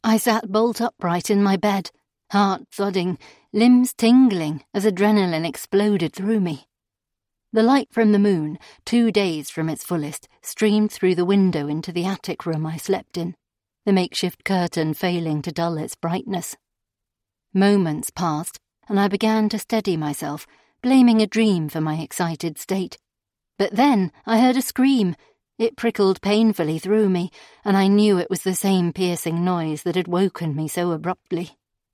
I sat bolt upright in my bed, heart thudding, limbs tingling as adrenaline exploded through me. The light from the moon, 2 days from its fullest, streamed through the window into the attic room I slept in, the makeshift curtain failing to dull its brightness. Moments passed, and I began to steady myself, blaming a dream for my excited state. But then I heard a scream. It prickled painfully through me, and I knew it was the same piercing noise that had woken me so abruptly.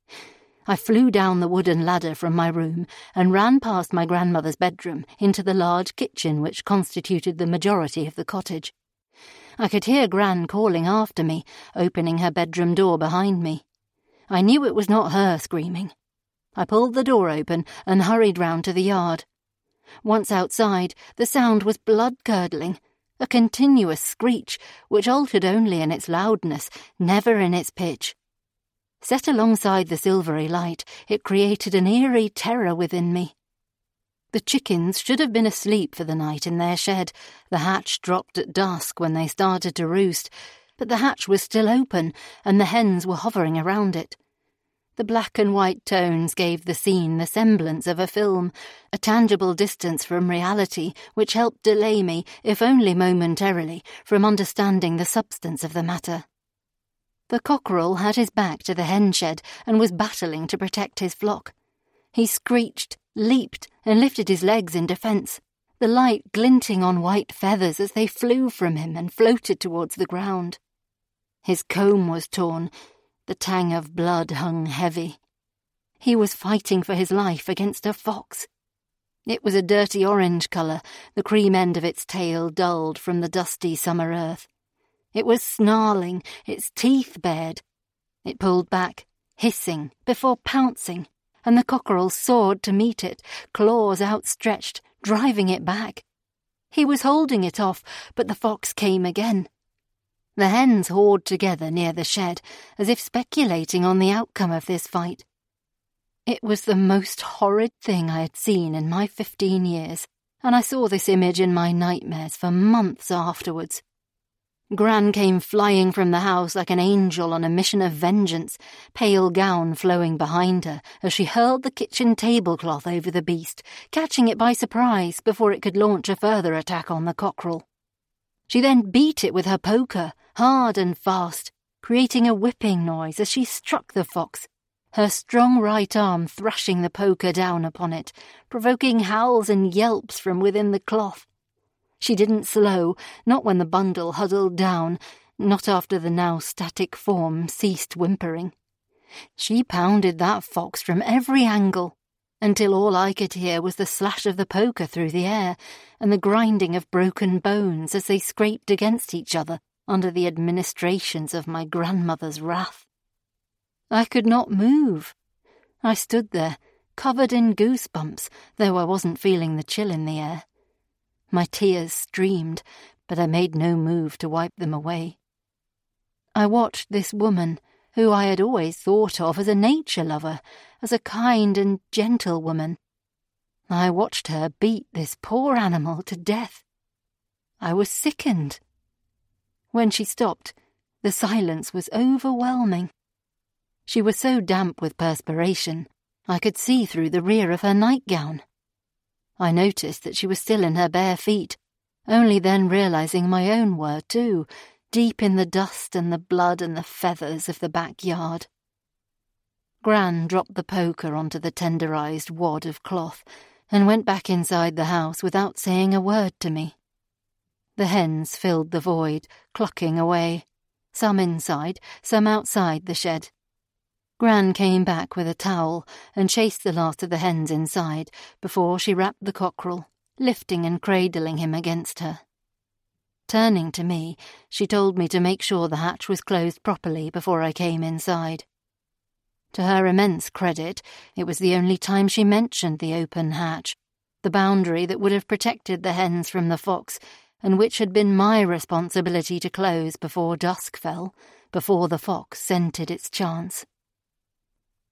I flew down the wooden ladder from my room and ran past my grandmother's bedroom into the large kitchen which constituted the majority of the cottage. I could hear Gran calling after me, opening her bedroom door behind me. I knew it was not her screaming. I pulled the door open and hurried round to the yard. Once outside, the sound was blood-curdling, a continuous screech which altered only in its loudness, never in its pitch. Set alongside the silvery light, it created an eerie terror within me. The chickens should have been asleep for the night in their shed. The hatch dropped at dusk when they started to roost, but the hatch was still open, and the hens were hovering around it. The black and white tones gave the scene the semblance of a film, a tangible distance from reality which helped delay me, if only momentarily, from understanding the substance of the matter. The cockerel had his back to the hen shed and was battling to protect his flock. He screeched, leaped, and lifted his legs in defence, the light glinting on white feathers as they flew from him and floated towards the ground. His comb was torn. The tang of blood hung heavy. He was fighting for his life against a fox. It was a dirty orange colour, the cream end of its tail dulled from the dusty summer earth. It was snarling, its teeth bared. It pulled back, hissing, before pouncing, and the cockerel soared to meet it, claws outstretched, driving it back. He was holding it off, but the fox came again. The hens hawed together near the shed, as if speculating on the outcome of this fight. It was the most horrid thing I had seen in my 15 years, and I saw this image in my nightmares for months afterwards. Gran came flying from the house like an angel on a mission of vengeance, pale gown flowing behind her as she hurled the kitchen tablecloth over the beast, catching it by surprise before it could launch a further attack on the cockerel. She then beat it with her poker, hard and fast, creating a whipping noise as she struck the fox, her strong right arm thrashing the poker down upon it, provoking howls and yelps from within the cloth. She didn't slow, not when the bundle huddled down, not after the now static form ceased whimpering. She pounded that fox from every angle, until all I could hear was the slash of the poker through the air and the grinding of broken bones as they scraped against each other under the administrations of my grandmother's wrath. I could not move. I stood there, covered in goosebumps, though I wasn't feeling the chill in the air. My tears streamed, but I made no move to wipe them away. I watched this woman, who I had always thought of as a nature lover, as a kind and gentle woman. I watched her beat this poor animal to death. I was sickened. When she stopped, the silence was overwhelming. She was so damp with perspiration, I could see through the rear of her nightgown. I noticed that she was still in her bare feet, only then realizing my own were too, deep in the dust and the blood and the feathers of the backyard. Gran dropped the poker onto the tenderized wad of cloth and went back inside the house without saying a word to me. The hens filled the void, clucking away, some inside, some outside the shed. Gran came back with a towel and chased the last of the hens inside before she wrapped the cockerel, lifting and cradling him against her. Turning to me, she told me to make sure the hatch was closed properly before I came inside. To her immense credit, it was the only time she mentioned the open hatch, the boundary that would have protected the hens from the fox, and which had been my responsibility to close before dusk fell, before the fox scented its chance.